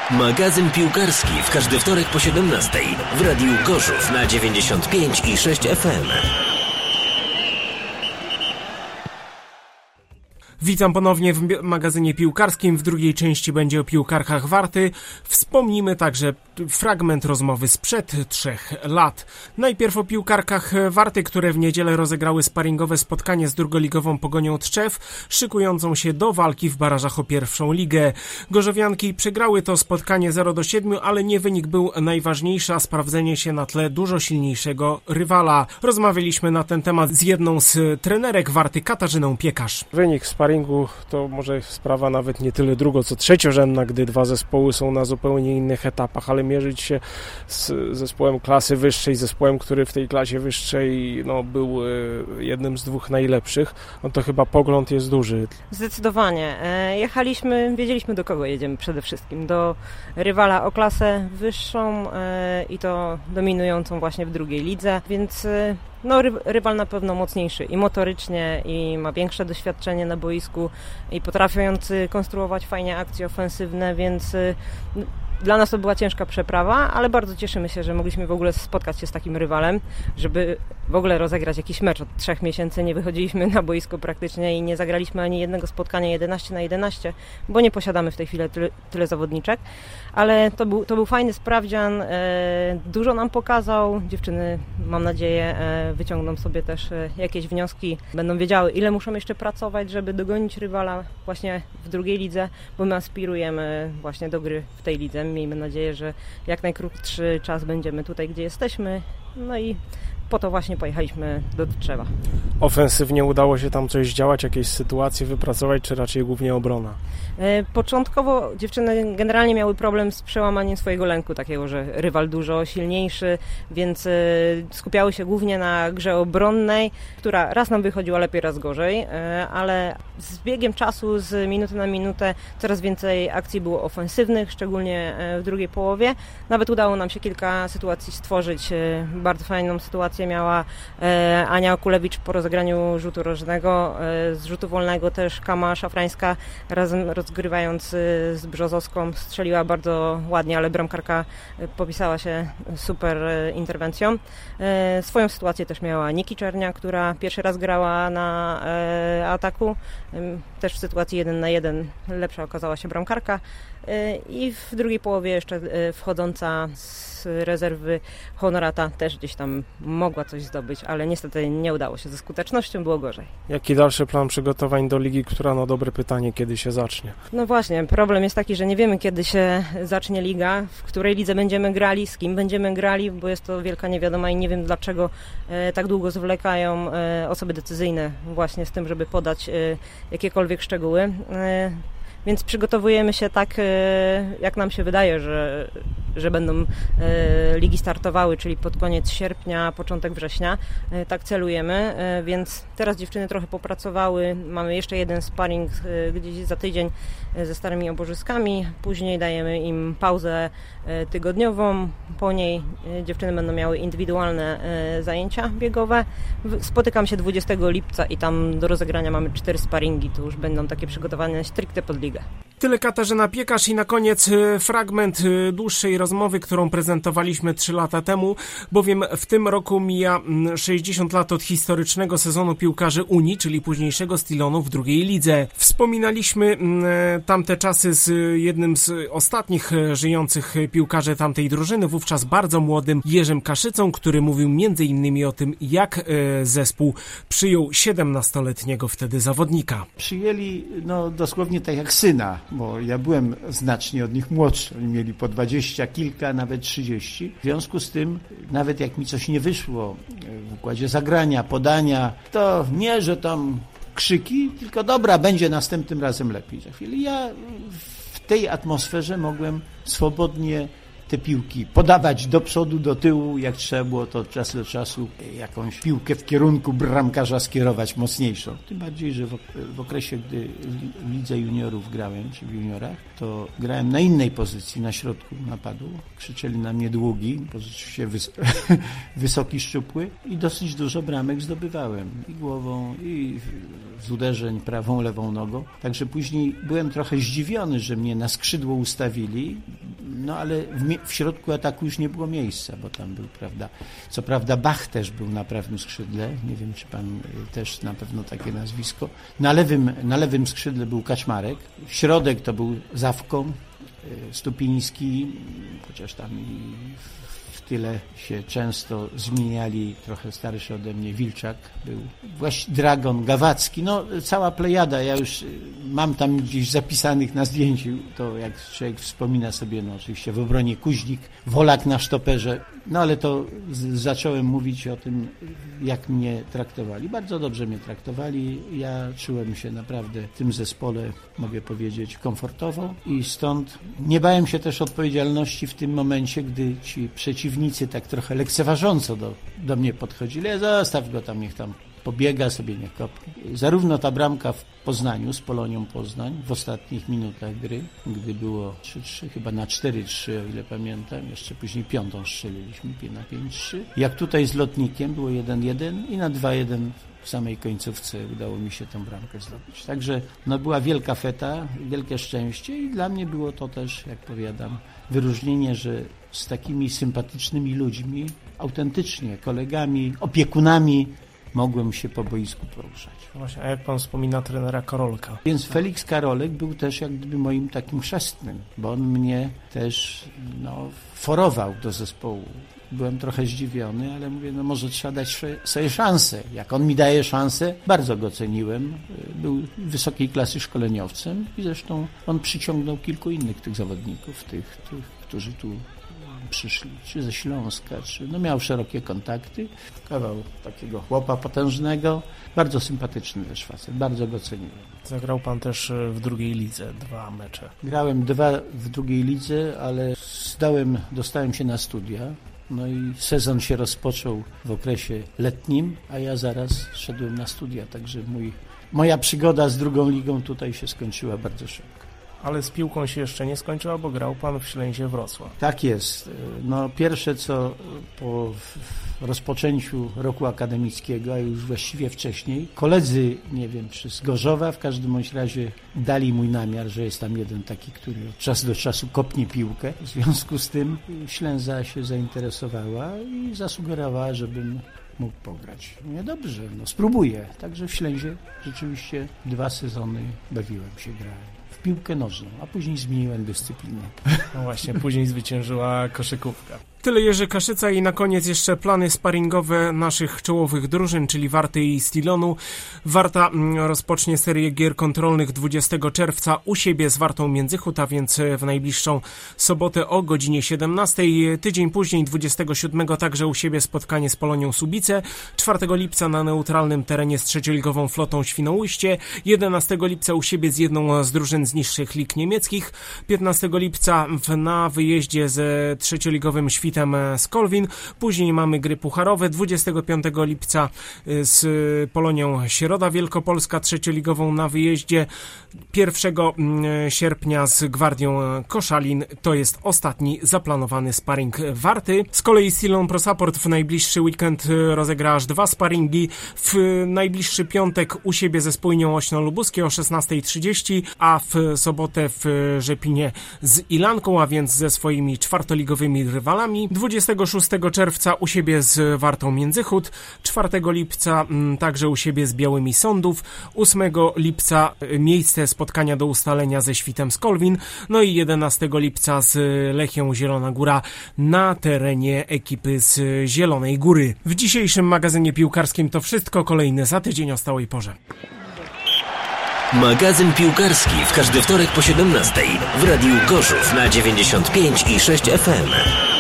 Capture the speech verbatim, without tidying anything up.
Magazyn piłkarski w każdy wtorek po siedemnastej w Radiu Gorzów na dziewięćdziesiąt pięć i sześć F M. Witam ponownie w magazynie piłkarskim. W drugiej części będzie o piłkarkach Warty. Wspomnimy także fragment rozmowy sprzed trzech lat. Najpierw o piłkarkach Warty, które w niedzielę rozegrały sparingowe spotkanie z drugoligową Pogonią Tczew, szykującą się do walki w barażach o pierwszą ligę. Gorzowianki przegrały to spotkanie zero do siedmiu, ale nie wynik był najważniejszy, a sprawdzenie się na tle dużo silniejszego rywala. Rozmawialiśmy na ten temat z jedną z trenerek Warty, Katarzyną Piekarz. Wynik sparingu to może sprawa nawet nie tyle drugo, co trzeciorzędna, gdy dwa zespoły są na zupełnie innych etapach, ale mierzyć się z zespołem klasy wyższej, zespołem, który w tej klasie wyższej no, był jednym z dwóch najlepszych, no to chyba pogląd jest duży. Zdecydowanie. Jechaliśmy, wiedzieliśmy do kogo jedziemy przede wszystkim. Do rywala o klasę wyższą i to dominującą właśnie w drugiej lidze, więc no, rywal na pewno mocniejszy i motorycznie, i ma większe doświadczenie na boisku, i potrafiący konstruować fajnie akcje ofensywne, więc dla nas to była ciężka przeprawa, ale bardzo cieszymy się, że mogliśmy w ogóle spotkać się z takim rywalem, żeby w ogóle rozegrać jakiś mecz. Od trzech miesięcy nie wychodziliśmy na boisko praktycznie i nie zagraliśmy ani jednego spotkania jedenaście na jedenaście, bo nie posiadamy w tej chwili tyle, tyle zawodniczek, ale to był, to był fajny sprawdzian, e, dużo nam pokazał. Dziewczyny, mam nadzieję, e, wyciągną sobie też e, jakieś wnioski, będą wiedziały, ile muszą jeszcze pracować, żeby dogonić rywala właśnie w drugiej lidze, bo my aspirujemy właśnie do gry w tej lidze. Miejmy nadzieję, że jak najkrótszy czas będziemy tutaj, gdzie jesteśmy. No i po to właśnie pojechaliśmy do Tczewa. Ofensywnie udało się tam coś działać, jakieś sytuacje wypracować, czy raczej głównie obrona? Początkowo dziewczyny generalnie miały problem z przełamaniem swojego lęku, takiego, że rywal dużo silniejszy, więc skupiały się głównie na grze obronnej, która raz nam wychodziła lepiej, raz gorzej, ale z biegiem czasu, z minuty na minutę coraz więcej akcji było ofensywnych, szczególnie w drugiej połowie. Nawet udało nam się kilka sytuacji stworzyć. Bardzo fajną sytuację miała Ania Kulewicz po rozegraniu rzutu rożnego, z rzutu wolnego też Kama Szafrańska razem rozgrywając z Brzozowską strzeliła bardzo ładnie, ale bramkarka popisała się super interwencją. Swoją sytuację też miała Niki Czernia, która pierwszy raz grała na ataku. Też w sytuacji jeden na jeden lepsza okazała się bramkarka. I w drugiej połowie jeszcze wchodząca z rezerwy Honorata też gdzieś tam mogła coś zdobyć, ale niestety nie udało się. Ze skutecznością było gorzej. Jaki dalszy plan przygotowań do ligi, która, no dobre pytanie, kiedy się zacznie? No właśnie, problem jest taki, że nie wiemy, kiedy się zacznie liga, w której lidze będziemy grali, z kim będziemy grali, bo jest to wielka niewiadoma i nie wiem, dlaczego e, tak długo zwlekają e, osoby decyzyjne właśnie z tym, żeby podać e, jakiekolwiek szczegóły. E, Więc przygotowujemy się tak, jak nam się wydaje, że, że będą ligi startowały, czyli pod koniec sierpnia, początek września. Tak celujemy, więc teraz dziewczyny trochę popracowały. Mamy jeszcze jeden sparring gdzieś za tydzień ze starymi obożyskami. Później dajemy im pauzę tygodniową. Po niej dziewczyny będą miały indywidualne zajęcia biegowe. Spotykam się dwudziestego lipca i tam do rozegrania mamy cztery sparingi. To już będą takie przygotowania stricte pod ligę. Tyle Katarzyna Piekarz i na koniec fragment dłuższej rozmowy, którą prezentowaliśmy trzy lata temu, bowiem w tym roku mija sześćdziesiąt lat od historycznego sezonu piłkarzy Unii, czyli późniejszego Stilonu w drugiej lidze. Wspominaliśmy tamte czasy z jednym z ostatnich żyjących piłkarzy tamtej drużyny, wówczas bardzo młodym Jerzym Kaszycą, który mówił między innymi o tym, jak zespół przyjął siedemnastoletniego wtedy zawodnika. Przyjęli no dosłownie tak jak syna, bo ja byłem znacznie od nich młodszy. Oni mieli po dwadzieścia kilka, nawet trzydzieści. W związku z tym, nawet jak mi coś nie wyszło w układzie zagrania, podania, to nie, że tam krzyki, tylko dobra, będzie następnym razem lepiej. Za chwilę ja w tej atmosferze mogłem swobodnie te piłki podawać do przodu, do tyłu, jak trzeba było to od czasu do czasu jakąś piłkę w kierunku bramkarza skierować mocniejszą. Tym bardziej, że w, w okresie, gdy w lidze juniorów grałem, czy w juniorach, to grałem na innej pozycji, na środku napadu. Krzyczeli na mnie długi, bo rzeczywiście wys- wysoki, szczupły i dosyć dużo bramek zdobywałem. I głową, i z uderzeń prawą, lewą nogą. Także później byłem trochę zdziwiony, że mnie na skrzydło ustawili. no ale w, mie- w środku ataku już nie było miejsca, bo tam był, prawda, co prawda Bach też był na prawym skrzydle, nie wiem, czy pan y, też na pewno takie nazwisko. Na lewym, na lewym skrzydle był Kaczmarek, w środek to był Zawką, y, Stupiński, chociaż tam i w tyle się często zmieniali, trochę starszy ode mnie Wilczak był, właśnie Dragon, Gawacki, no cała plejada, ja już mam tam gdzieś zapisanych na zdjęciu, to jak człowiek wspomina sobie, no oczywiście w obronie Kuźnik, Wolak na sztoperze, no ale to z, zacząłem mówić o tym, jak mnie traktowali. Bardzo dobrze mnie traktowali, ja czułem się naprawdę w tym zespole, mogę powiedzieć, komfortowo i stąd nie bałem się też odpowiedzialności w tym momencie, gdy ci przeciwnicy tak trochę lekceważąco do, do mnie podchodzili. Ja zostaw go tam, niech tam pobiega sobie, niech kopnie. Zarówno ta bramka w Poznaniu z Polonią Poznań w ostatnich minutach gry, gdy było trzy trzy, chyba na cztery trzy, o ile pamiętam, jeszcze później piątą strzeliliśmy na pięć trzy. Jak tutaj z Lotnikiem było jeden jeden i na dwa jeden w samej końcówce udało mi się tę bramkę zdobyć. Także no, była wielka feta, wielkie szczęście i dla mnie było to też, jak powiadam, wyróżnienie, że z takimi sympatycznymi ludźmi, autentycznie kolegami, opiekunami mogłem się po boisku poruszać. Właśnie, a jak pan wspomina trenera Karolka? Więc Felix Karolek był też jak gdyby moim takim chrzestnym, bo on mnie też no, forował do zespołu. Byłem trochę zdziwiony, ale mówię, no może trzeba dać sobie szansę. Jak on mi daje szansę, bardzo go ceniłem. Był wysokiej klasy szkoleniowcem i zresztą on przyciągnął kilku innych tych zawodników, tych, tych którzy tu przyszli, czy ze Śląska, czy no miał szerokie kontakty. Kawał takiego chłopa potężnego, bardzo sympatyczny też facet, bardzo go ceniłem. Zagrał pan też w drugiej lidze dwa mecze. Grałem dwa w drugiej lidze, ale zdałem, dostałem się na studia. No i sezon się rozpoczął w okresie letnim, a ja zaraz szedłem na studia, także mój, moja przygoda z drugą ligą tutaj się skończyła bardzo szybko. Ale z piłką się jeszcze nie skończyła, bo grał pan w Ślęzie Wrocław. Tak jest. No pierwsze co po rozpoczęciu roku akademickiego, a już właściwie wcześniej, koledzy, nie wiem czy z Gorzowa, w każdym bądź razie dali mój namiar, że jest tam jeden taki, który od czasu do czasu kopnie piłkę. W związku z tym Ślęza się zainteresowała i zasugerowała, żebym mógł pograć. No dobrze, no spróbuję. Także w Ślęzie rzeczywiście dwa sezony bawiłem się, grałem w piłkę nożną, a później zmieniłem dyscyplinę. No właśnie, później zwyciężyła koszykówka. Tyle Jerzy Kaszyca i na koniec jeszcze plany sparingowe naszych czołowych drużyn, czyli Warty i Stilonu. Warta rozpocznie serię gier kontrolnych dwudziestego czerwca u siebie z Wartą Międzychód, a więc w najbliższą sobotę o godzinie siedemnastej. Tydzień później, dwudziestego siódmego, także u siebie spotkanie z Polonią Subice. czwartego lipca na neutralnym terenie z trzecioligową Flotą Świnoujście. jedenastego lipca u siebie z jedną z drużyn z niższych lig niemieckich. piętnastego lipca na wyjeździe z trzecioligowym Świtem z Kolwin. Później mamy gry pucharowe. dwudziestego piątego lipca z Polonią Środa Wielkopolska trzecioligową na wyjeździe. pierwszego sierpnia z Gwardią Koszalin. To jest ostatni zaplanowany sparring Warty. Z kolei Stilon Pro Support w najbliższy weekend rozegra aż dwa sparingi. W najbliższy piątek u siebie ze Spójnią Ośno Lubuskie o szesnastej trzydzieści, a w sobotę w Rzepinie z Ilanką, a więc ze swoimi czwartoligowymi rywalami. dwudziestego szóstego czerwca u siebie z Wartą Międzychód, czwartego lipca m, także u siebie z Białymi Sądów, ósmego lipca miejsce spotkania do ustalenia ze Świtem z Kolwin, no i jedenastego lipca z Lechią Zielona Góra na terenie ekipy z Zielonej Góry. W dzisiejszym magazynie piłkarskim to wszystko, kolejny za tydzień o stałej porze. Magazyn piłkarski w każdy wtorek po siedemnastej w Radiu Gorzów na dziewięćdziesiąt pięć i sześć F M.